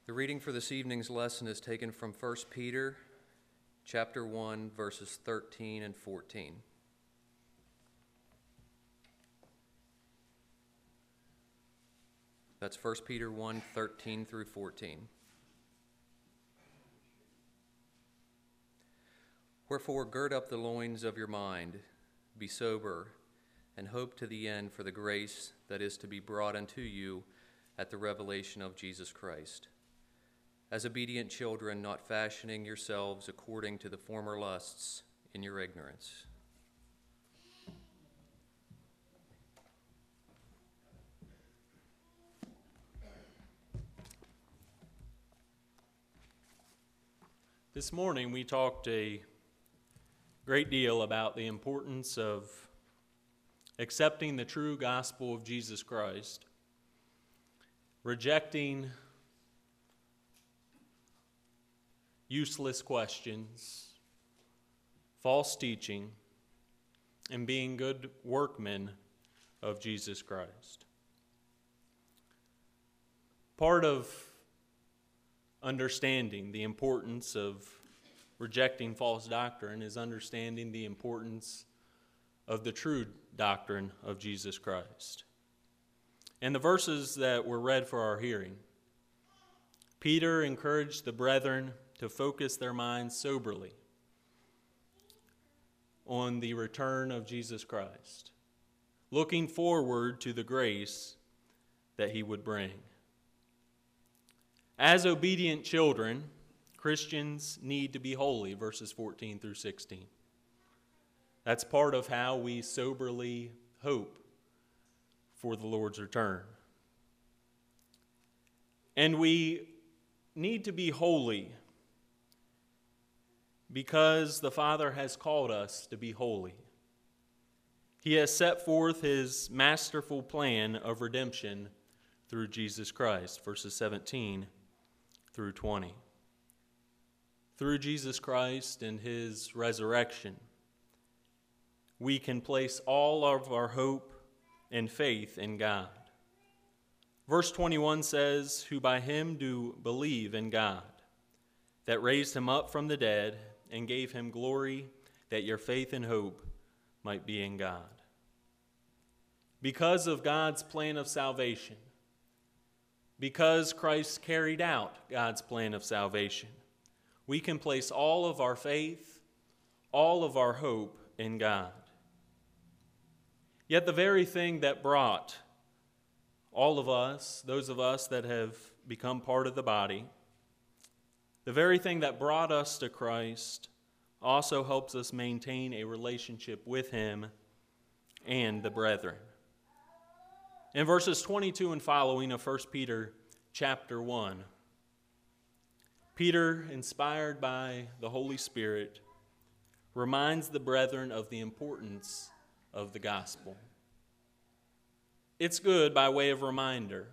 The reading for this evening's lesson is taken from 1 Peter chapter 1, verses 13 and 14. That's 1 Peter 1, 13 through 14. Wherefore gird up the loins of your mind, be sober, and hope to the end for the grace that is to be brought unto you at the revelation of Jesus Christ. As obedient children, not fashioning yourselves according to the former lusts in your ignorance. This morning we talked a great deal about the importance of accepting the true gospel of Jesus Christ, rejecting useless questions, false teaching, and being good workmen of Jesus Christ. Part of understanding the importance of rejecting false doctrine is understanding the importance of the true doctrine of Jesus Christ. And the verses that were read for our hearing, Peter encouraged the brethren to focus their minds soberly on the return of Jesus Christ, looking forward to the grace that he would bring. As obedient children, Christians need to be holy, verses 14 through 16. That's part of how we soberly hope for the Lord's return. And we need to be holy because the Father has called us to be holy. He has set forth his masterful plan of redemption through Jesus Christ, verses 17 through 20. Through Jesus Christ and his resurrection, we can place all of our hope and faith in God. Verse 21 says, "Who by him do believe in God, that raised him up from the dead and gave him glory, that your faith and hope might be in God." Because of God's plan of salvation, because Christ carried out God's plan of salvation, we can place all of our faith, all of our hope in God. Yet the very thing that brought all of us, those of us that have become part of the body, the very thing that brought us to Christ also helps us maintain a relationship with him and the brethren. In verses 22 and following of 1 Peter chapter 1, Peter, inspired by the Holy Spirit, reminds the brethren of the importance of the gospel. It's good, by way of reminder,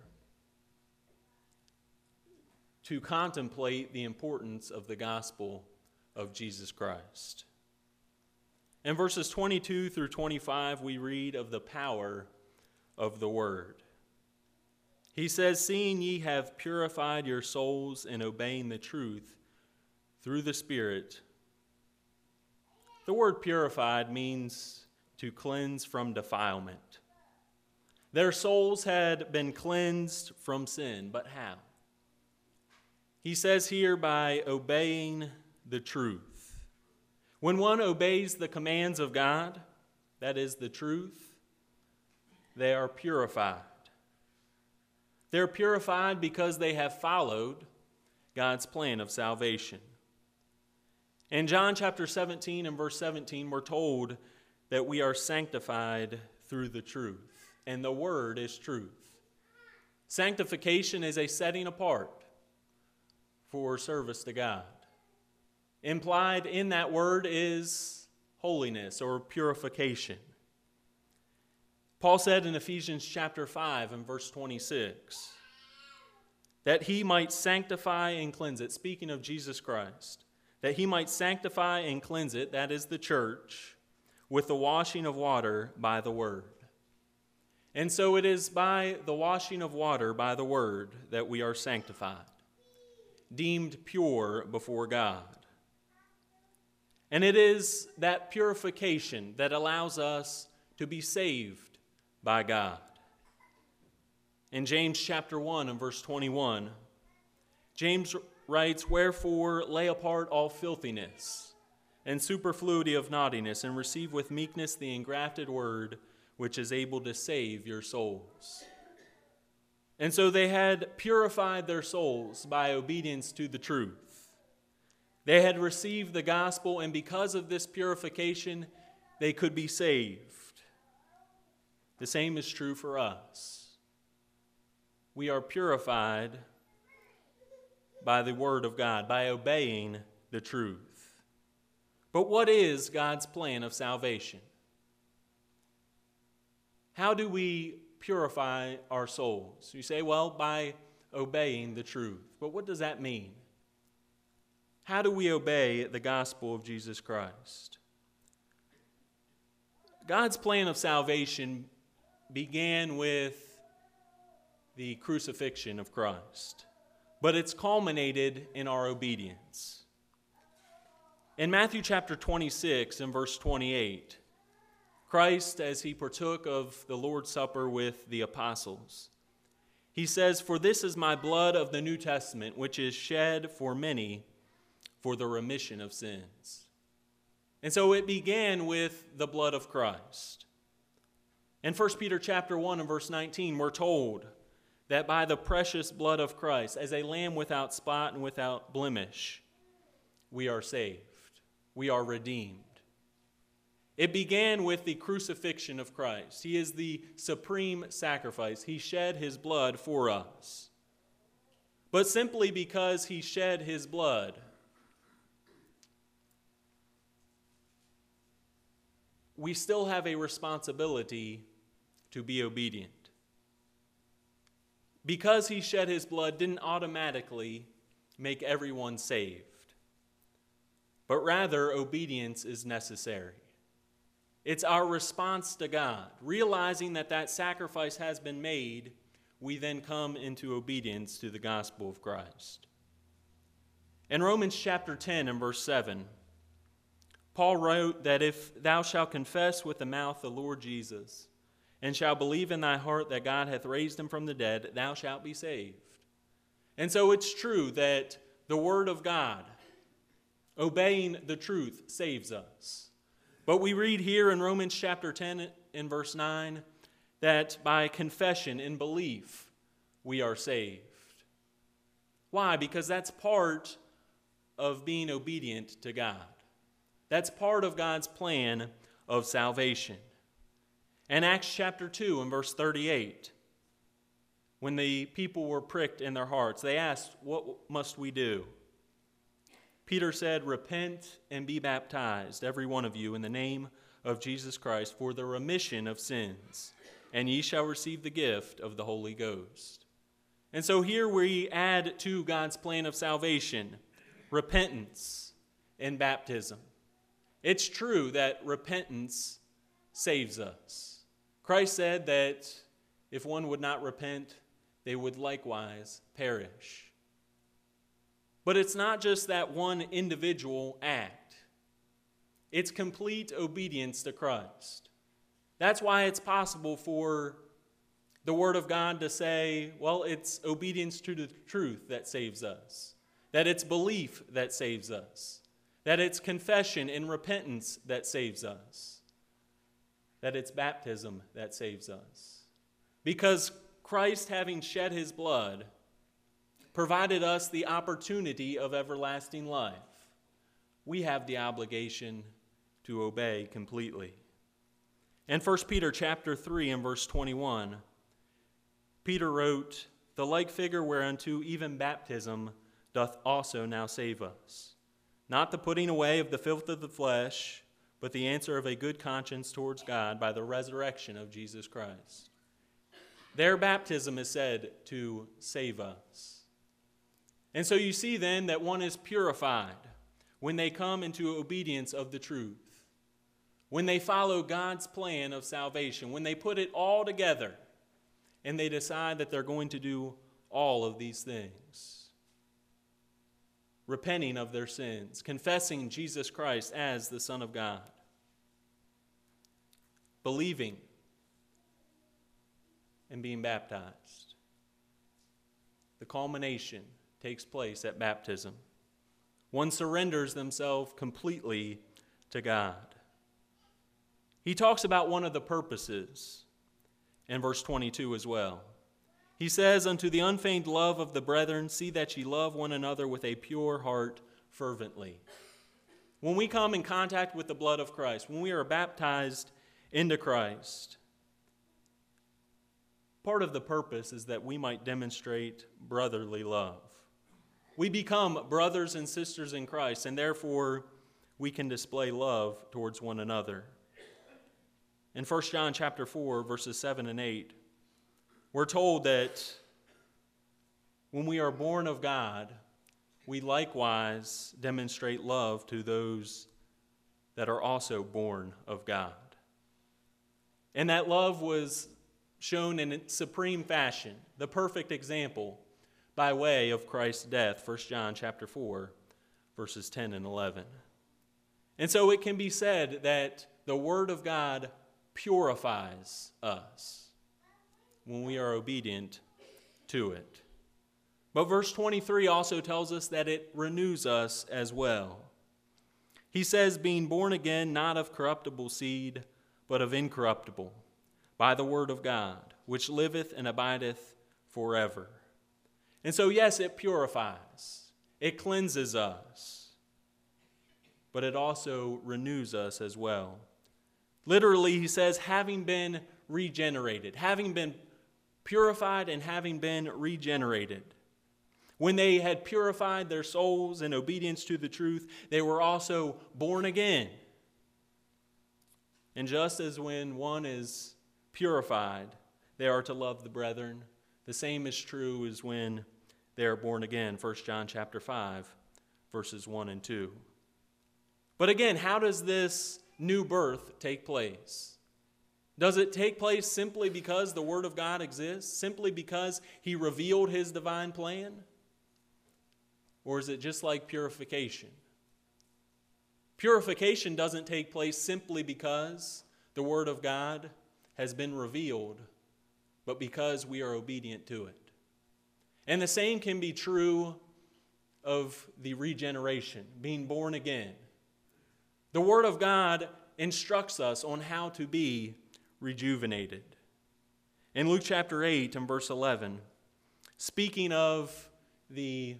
to contemplate the importance of the gospel of Jesus Christ. In verses 22 through 25, we read of the power of the word. He says, "Seeing ye have purified your souls in obeying the truth through the Spirit." The word purified means to cleanse from defilement. Their souls had been cleansed from sin, but how? He says here, by obeying the truth. When one obeys the commands of God, that is the truth, they are purified. They're purified because they have followed God's plan of salvation. In John chapter 17 and verse 17, we're told that we are sanctified through the truth, and the word is truth. Sanctification is a setting apart for service to God. Implied in that word is holiness or purification. Paul said in Ephesians chapter 5 and verse 26, that he might sanctify and cleanse it, speaking of Jesus Christ, that he might sanctify and cleanse it, that is the church, with the washing of water by the word. And so it is by the washing of water by the word that we are sanctified. deemed pure before God. And it is that purification that allows us to be saved by God. In James chapter 1 and verse 21, James writes, "Wherefore lay apart all filthiness and superfluity of naughtiness, and receive with meekness the engrafted word, which is able to save your souls." And so they had purified their souls by obedience to the truth. They had received the gospel, and because of this purification, they could be saved. The same is true for us. We are purified by the word of God, by obeying the truth. But what is God's plan of salvation? How do we purify our souls? You say, well, by obeying the truth. But what does that mean? How do we obey the gospel of Jesus Christ? God's plan of salvation began with the crucifixion of Christ, but it's culminated in our obedience. In Matthew chapter 26 and verse 28, Christ, as he partook of the Lord's Supper with the apostles, he says, "For this is my blood of the New Testament, which is shed for many for the remission of sins." And so it began with the blood of Christ. In 1 Peter chapter 1 and verse 19, we're told that by the precious blood of Christ, as a lamb without spot and without blemish, we are saved. We are redeemed. It began with the crucifixion of Christ. He is the supreme sacrifice. He shed his blood for us. But simply because he shed his blood, we still have a responsibility to be obedient. Because he shed his blood didn't automatically make everyone saved, but rather obedience is necessary. It's our response to God. Realizing that that sacrifice has been made, we then come into obedience to the gospel of Christ. In Romans chapter 10 and verse 7, Paul wrote that if thou shalt confess with the mouth the Lord Jesus, and shalt believe in thy heart that God hath raised him from the dead, thou shalt be saved. And so it's true that the word of God, obeying the truth, saves us. But we read here in Romans chapter 10 in verse 9 that by confession and belief we are saved. Why? Because that's part of being obedient to God. That's part of God's plan of salvation. In Acts chapter 2 and verse 38, when the people were pricked in their hearts, they asked, "What must we do?" Peter said, "Repent and be baptized, every one of you, in the name of Jesus Christ, for the remission of sins, and ye shall receive the gift of the Holy Ghost." And so here we add to God's plan of salvation repentance and baptism. It's true that repentance saves us. Christ said that if one would not repent, they would likewise perish. But it's not just that one individual act. It's complete obedience to Christ. That's why it's possible for the Word of God to say, well, it's obedience to the truth that saves us, that it's belief that saves us, that it's confession and repentance that saves us, that it's baptism that saves us. Because Christ, having shed his blood, provided us the opportunity of everlasting life. We have the obligation to obey completely. In 1 Peter chapter 3 and verse 21, Peter wrote, "The like figure whereunto even baptism doth also now save us, not the putting away of the filth of the flesh, but the answer of a good conscience towards God by the resurrection of Jesus Christ." Their baptism is said to save us. And so you see then that one is purified when they come into obedience of the truth, when they follow God's plan of salvation, when they put it all together and they decide that they're going to do all of these things. repenting of their sins, confessing Jesus Christ as the Son of God, believing, and being baptized. The culmination takes place at baptism. One surrenders themselves completely to God. He talks about one of the purposes in verse 22 as well. He says, "Unto the unfeigned love of the brethren, see that ye love one another with a pure heart fervently." When we come in contact with the blood of Christ, when we are baptized into Christ, part of the purpose is that we might demonstrate brotherly love. We become brothers and sisters in Christ, and therefore we can display love towards one another. In 1 John chapter 4, verses 7 and 8, we're told that when we are born of God, we likewise demonstrate love to those that are also born of God. And that love was shown in its supreme fashion, the perfect example, by way of Christ's death, 1 John chapter 4, verses 10 and 11. And so it can be said that the Word of God purifies us when we are obedient to it. But verse 23 also tells us that it renews us as well. He says, "Being born again, not of corruptible seed, but of incorruptible, by the word of God, which liveth and abideth forever." And so, yes, it purifies. It cleanses us. But it also renews us as well. Literally, he says, having been regenerated, having been purified and having been regenerated. When they had purified their souls in obedience to the truth, they were also born again. And just as when one is purified, they are to love the brethren, the same is true as when they are born again. 1 John chapter 5, verses 1 and 2. But again, how does this new birth take place? Does it take place simply because the Word of God exists? Simply because He revealed His divine plan? Or is it just like purification? Purification doesn't take place simply because the Word of God has been revealed, but because we are obedient to it. And the same can be true of the regeneration, being born again. The Word of God instructs us on how to be rejuvenated. In Luke chapter 8 and verse 11, speaking of the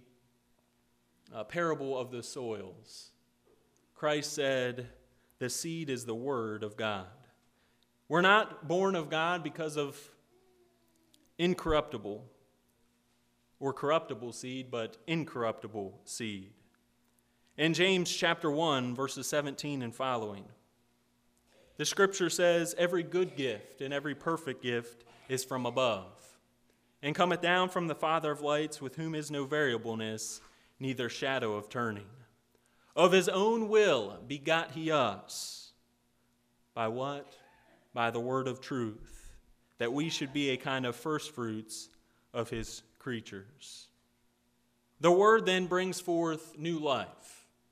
parable of the soils, Christ said, "The seed is the word of God." We're not born of God because of incorruptible or corruptible seed, but incorruptible seed. In James chapter 1, verses 17 and following, the scripture says, "Every good gift and every perfect gift is from above, and cometh down from the Father of lights, with whom is no variableness, neither shadow of turning. Of his own will begot he us." By what? By the word of truth, that we should be a kind of first fruits of his creatures. The word then brings forth new life.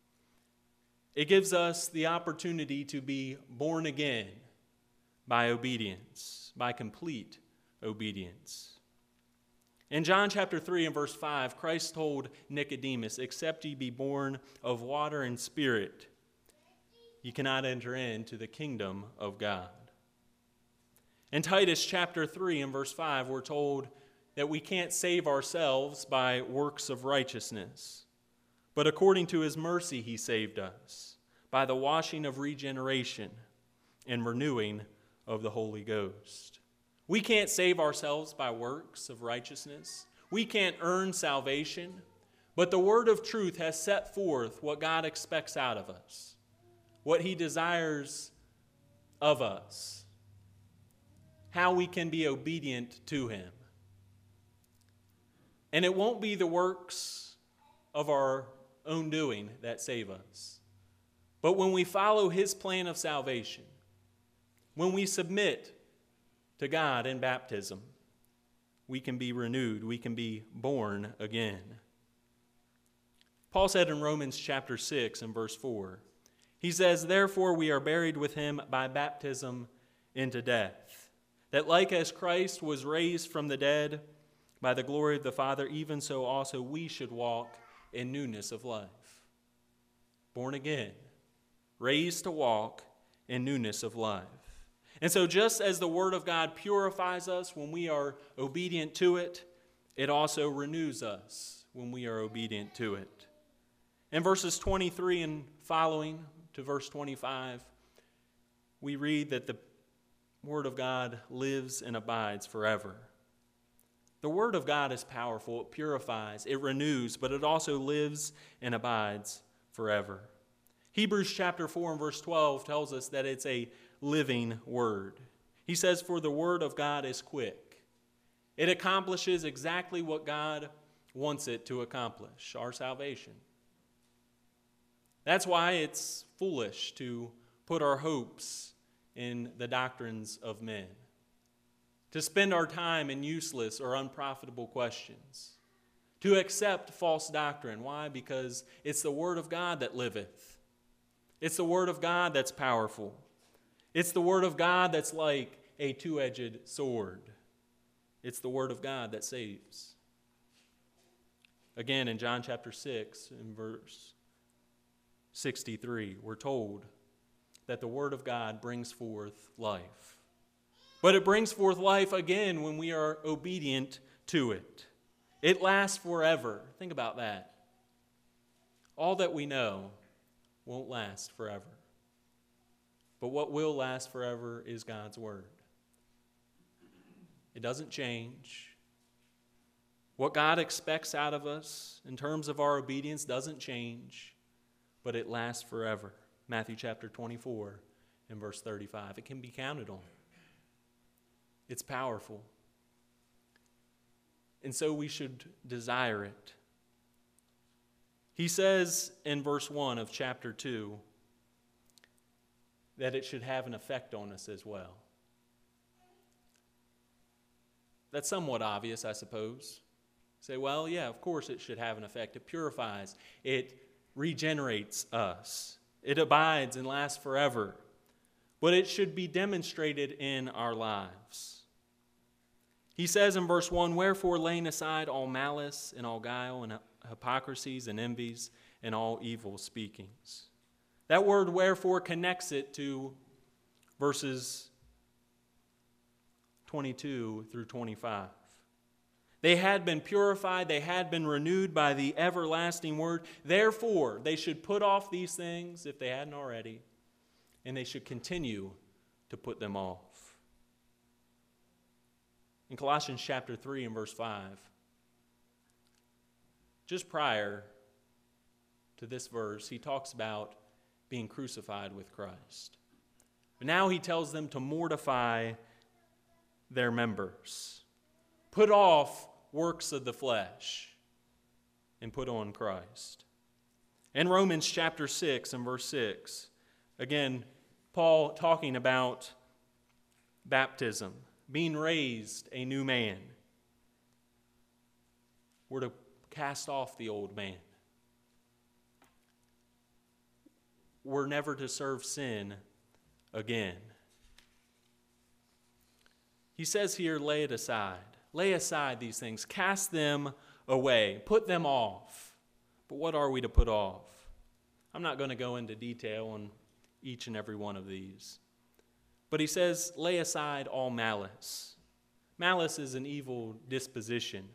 It gives us the opportunity to be born again by obedience, by complete obedience. In John chapter 3 and verse 5, Christ told Nicodemus, "Except ye be born of water and spirit, ye cannot enter into the kingdom of God." In Titus chapter 3 and verse 5, we're told that we can't save ourselves by works of righteousness, but according to his mercy he saved us by the washing of regeneration and renewing of the Holy Ghost. We can't save ourselves by works of righteousness. We can't earn salvation, but the word of truth has set forth what God expects out of us, what he desires of us, how we can be obedient to him. And it won't be the works of our own doing that save us. But when we follow his plan of salvation, when we submit to God in baptism, we can be renewed, we can be born again. Paul said in Romans chapter 6 and verse 4, he says, "Therefore we are buried with him by baptism into death, that like as Christ was raised from the dead by the glory of the Father, even so also we should walk in newness of life." Born again, raised to walk in newness of life. And so just as the Word of God purifies us when we are obedient to it, it also renews us when we are obedient to it. In verses 23 and following to verse 25, we read that the Word of God lives and abides forever. The Word of God is powerful. It purifies, it renews, but it also lives and abides forever. Hebrews chapter 4 and verse 12 tells us that it's a living Word. He says, "For the Word of God is quick." It accomplishes exactly what God wants it to accomplish, our salvation. That's why it's foolish to put our hopes in the doctrines of men, to spend our time in useless or unprofitable questions, to accept false doctrine. Why? Because it's the Word of God that liveth. It's the Word of God that's powerful. It's the Word of God that's like a two-edged sword. It's the Word of God that saves. Again, in John chapter 6, in verse 63, we're told that the Word of God brings forth life. But it brings forth life again when we are obedient to it. It lasts forever. Think about that. All that we know won't last forever. But what will last forever is God's Word. It doesn't change. What God expects out of us in terms of our obedience doesn't change, but it lasts forever. Matthew chapter 24 and verse 35. It can be counted on. It's powerful. And so we should desire it. He says in verse 1 of chapter 2 that it should have an effect on us as well. That's somewhat obvious, I suppose. Say, well, yeah, of course it should have an effect. It purifies. It regenerates us. It abides and lasts forever. But it should be demonstrated in our lives. He says in verse 1, "Wherefore laying aside all malice and all guile and hypocrisies and envies and all evil speakings." That word "wherefore" connects it to verses 22 through 25. They had been purified, they had been renewed by the everlasting Word. Therefore, they should put off these things if they hadn't already, and they should continue to put them off. In Colossians chapter 3 and verse 5, just prior to this verse, he talks about being crucified with Christ. But now he tells them to mortify their members. Put off works of the flesh and put on Christ. In Romans chapter 6 and verse 6, again, Paul talking about baptism, being raised a new man. We're to cast off the old man. We're never to serve sin again. He says here, lay it aside. Lay aside these things. Cast them away. Put them off. But what are we to put off? I'm not going to go into detail on each and every one of these. But he says, lay aside all malice. Malice is an evil disposition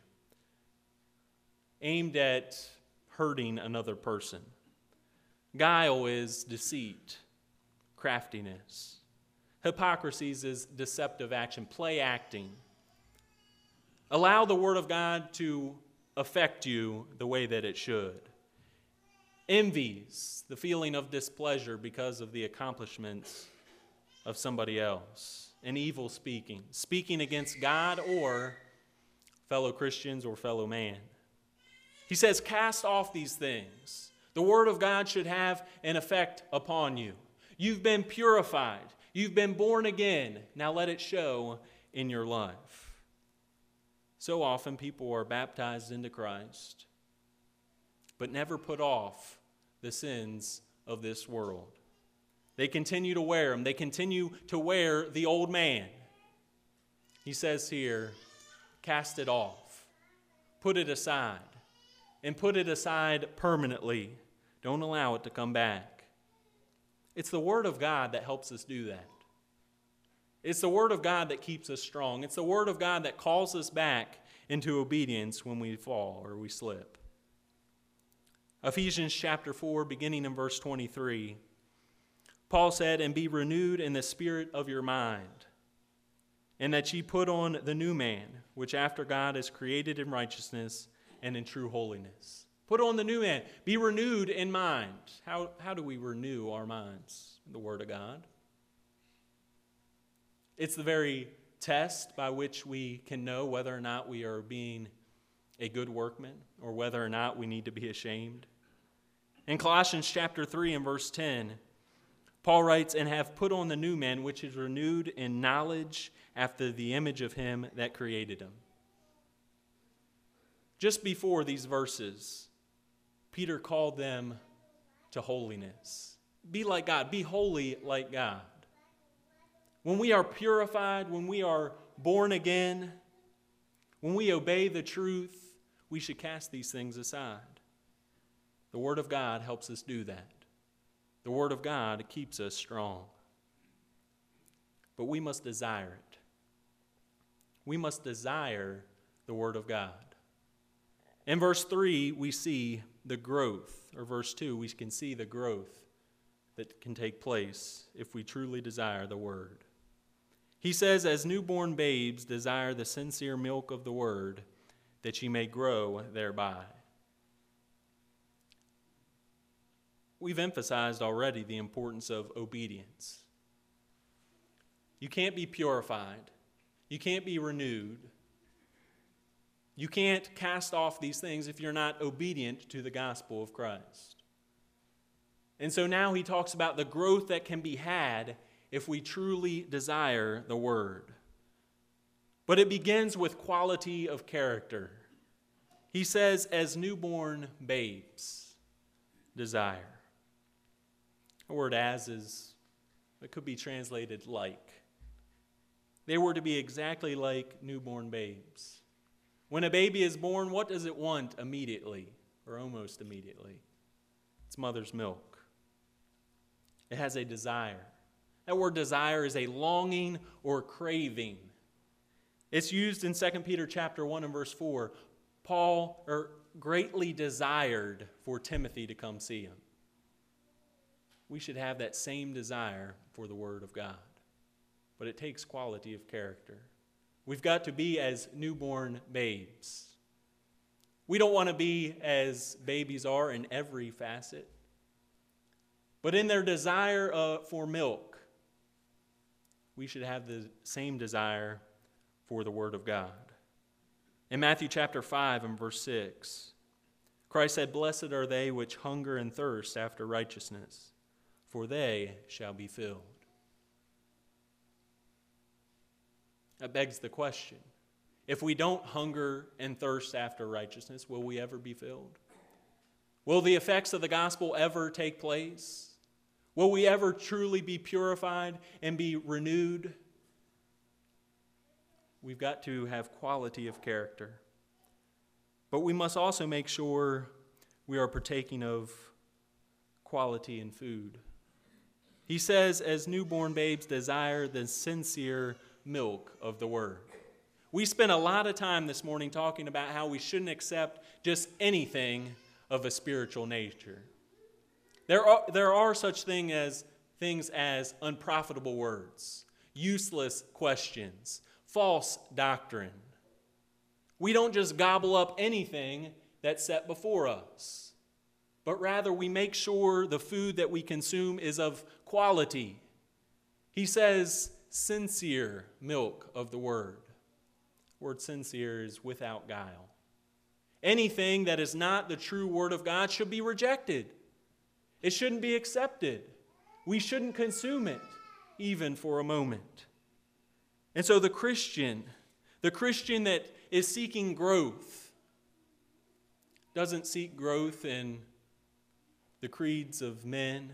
aimed at hurting another person. Guile is deceit, craftiness. Hypocrisy is deceptive action, play acting. Allow the Word of God to affect you the way that it should. Envies, the feeling of displeasure because of the accomplishments of somebody else. And evil speaking, speaking against God or fellow Christians or fellow man. He says, cast off these things. The Word of God should have an effect upon you. You've been purified. You've been born again. Now let it show in your life. So often people are baptized into Christ. but never put off the sins of this world. They continue to wear them. They continue to wear the old man. He says here, cast it off. Put it aside. And put it aside permanently. Don't allow it to come back. It's the Word of God that helps us do that. It's the Word of God that keeps us strong. It's the Word of God that calls us back into obedience when we fall or we slip. Ephesians chapter 4, beginning in verse 23, Paul said, "And be renewed in the spirit of your mind, and that ye put on the new man, which after God is created in righteousness and in true holiness." Put on the new man. Be renewed in mind. How do we renew our minds? The Word of God. It's the very test by which we can know whether or not we are being a good workman or whether or not we need to be ashamed. In Colossians chapter 3 and verse 10, Paul writes, "And have put on the new man, which is renewed in knowledge after the image of him that created him." Just before these verses, Peter called them to holiness. Be like God. Be holy like God. When we are purified, when we are born again, when we obey the truth, we should cast these things aside. The Word of God helps us do that. The Word of God keeps us strong. But we must desire it. We must desire the Word of God. In verse 3, we see the growth, or verse 2, we can see the growth that can take place if we truly desire the Word. He says, "As newborn babes desire the sincere milk of the Word, that ye may grow thereby." We've emphasized already the importance of obedience. You can't be purified. You can't be renewed. You can't cast off these things if you're not obedient to the gospel of Christ. And so now he talks about the growth that can be had if we truly desire the Word. But it begins with quality of character. He says, "As newborn babes desire." The word "as" it could be translated "like." They were to be exactly like newborn babes. When a baby is born, what does it want immediately, or almost immediately? It's mother's milk. It has a desire. That word desire is a longing or craving. It's used in 2 Peter chapter 1 and verse 4. Paul greatly desired for Timothy to come see him. We should have that same desire for the Word of God. But it takes quality of character. We've got to be as newborn babes. We don't want to be as babies are in every facet. But in their desire for milk, we should have the same desire for the Word of God. In Matthew chapter 5 and verse 6, Christ said, "Blessed are they which hunger and thirst after righteousness, for they shall be filled." That begs the question, if we don't hunger and thirst after righteousness, will we ever be filled? Will the effects of the gospel ever take place? Will we ever truly be purified and be renewed? We've got to have quality of character. But we must also make sure we are partaking of quality in food. He says, "As newborn babes desire the sincere milk of the Word." We spent a lot of time this morning talking about how we shouldn't accept just anything of a spiritual nature. There are such things as unprofitable words, useless questions, false doctrine. We don't just gobble up anything that's set before us, but rather we make sure the food that we consume is of quality. He says, sincere milk of the Word. The word sincere is without guile. Anything that is not the true Word of God should be rejected. It shouldn't be accepted. We shouldn't consume it, even for a moment. And so the Christian that is seeking growth, doesn't seek growth in the creeds of men,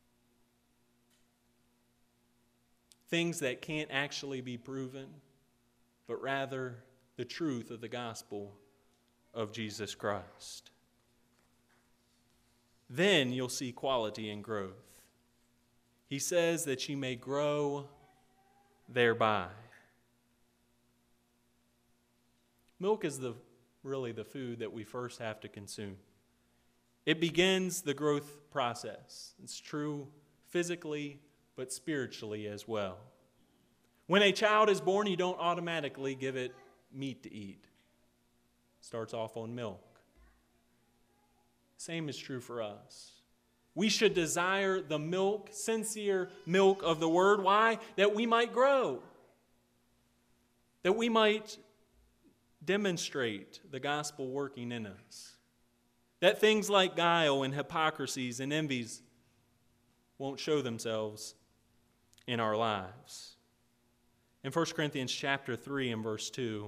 things that can't actually be proven, but rather the truth of the gospel of Jesus Christ. Then you'll see quality and growth. He says that you may grow thereby. Milk is really the food that we first have to consume. It begins the growth process. It's true physically, but spiritually as well. When a child is born, you don't automatically give it meat to eat. It starts off on milk. Same is true for us. We should desire the milk, sincere milk of the Word. Why? That we might grow. That we might demonstrate the gospel working in us. That things like guile and hypocrisies and envies won't show themselves in our lives. In 1 Corinthians chapter 3 and verse 2,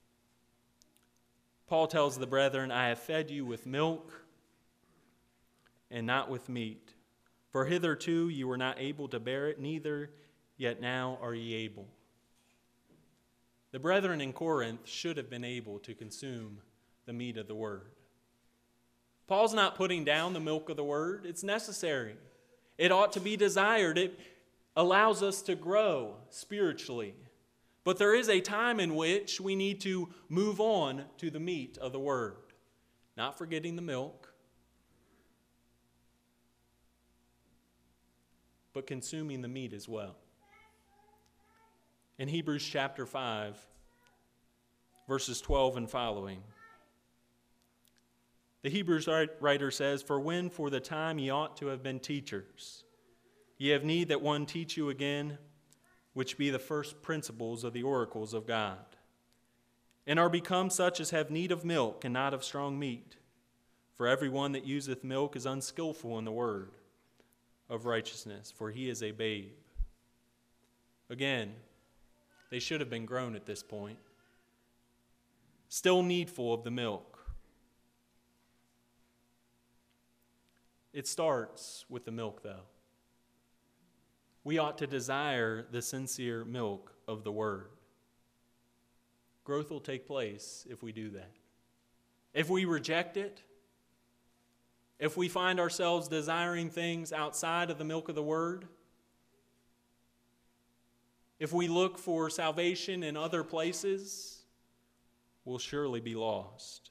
Paul tells the brethren, I have fed you with milk and not with meat. For hitherto you were not able to bear it, neither yet now are ye able. The brethren in Corinth should have been able to consume the meat of the Word. Paul's not putting down the milk of the Word. It's necessary. It ought to be desired. It allows us to grow spiritually. But there is a time in which we need to move on to the meat of the Word. Not forgetting the milk, but consuming the meat as well. In Hebrews chapter 5, verses 12 and following, the Hebrews writer says, For when for the time ye ought to have been teachers, ye have need that one teach you again, which be the first principles of the oracles of God, and are become such as have need of milk and not of strong meat. For every one that useth milk is unskillful in the word of righteousness, for he is a babe. Again, they should have been grown at this point, still needful of the milk. It starts with the milk, though. We ought to desire the sincere milk of the Word. Growth will take place if we do that. If we reject it, if we find ourselves desiring things outside of the milk of the Word, if we look for salvation in other places, we'll surely be lost.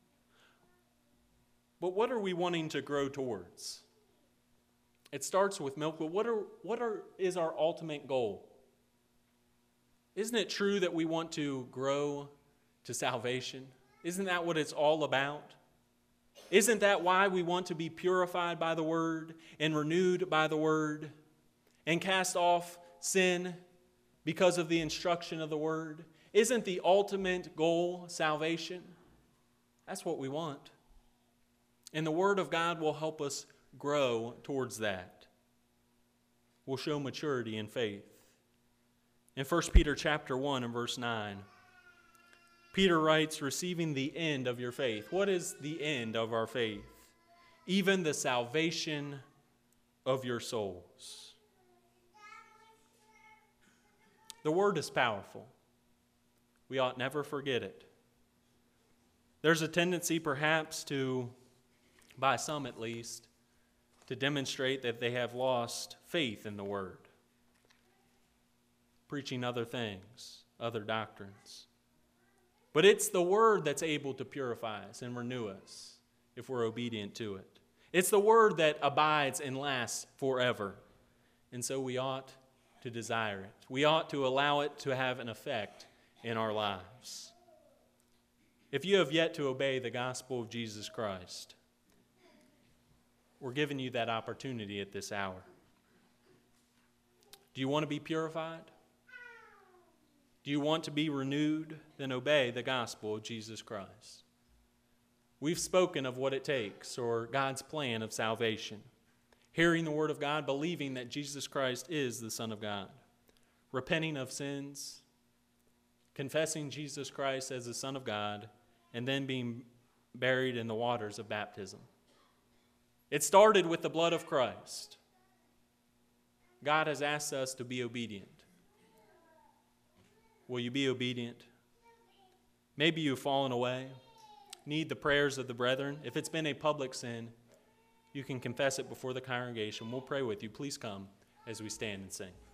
But what are we wanting to grow towards? It starts with milk, but what is our ultimate goal? Isn't it true that we want to grow to salvation? Isn't that what it's all about? Isn't that why we want to be purified by the Word and renewed by the Word and cast off sin because of the instruction of the Word? Isn't the ultimate goal salvation? That's what we want. And the Word of God will help us grow towards that. We'll show maturity in faith. In 1 Peter chapter 1 and verse 9, Peter writes, receiving the end of your faith. What is the end of our faith? Even the salvation of your souls. The Word is powerful. We ought never forget it. There's a tendency perhaps to, by some at least, to demonstrate that they have lost faith in the Word, preaching other things, other doctrines. But it's the Word that's able to purify us and renew us if we're obedient to it. It's the Word that abides and lasts forever. And so we ought to desire it. We ought to allow it to have an effect in our lives. If you have yet to obey the gospel of Jesus Christ, we're giving you that opportunity at this hour. Do you want to be purified? Do you want to be renewed? Then obey the gospel of Jesus Christ. We've spoken of what it takes, or God's plan of salvation. Hearing the word of God, believing that Jesus Christ is the Son of God. Repenting of sins, confessing Jesus Christ as the Son of God, and then being buried in the waters of baptism. It started with the blood of Christ. God has asked us to be obedient. Will you be obedient? Maybe you've fallen away, need the prayers of the brethren. If it's been a public sin, you can confess it before the congregation. We'll pray with you. Please come as we stand and sing.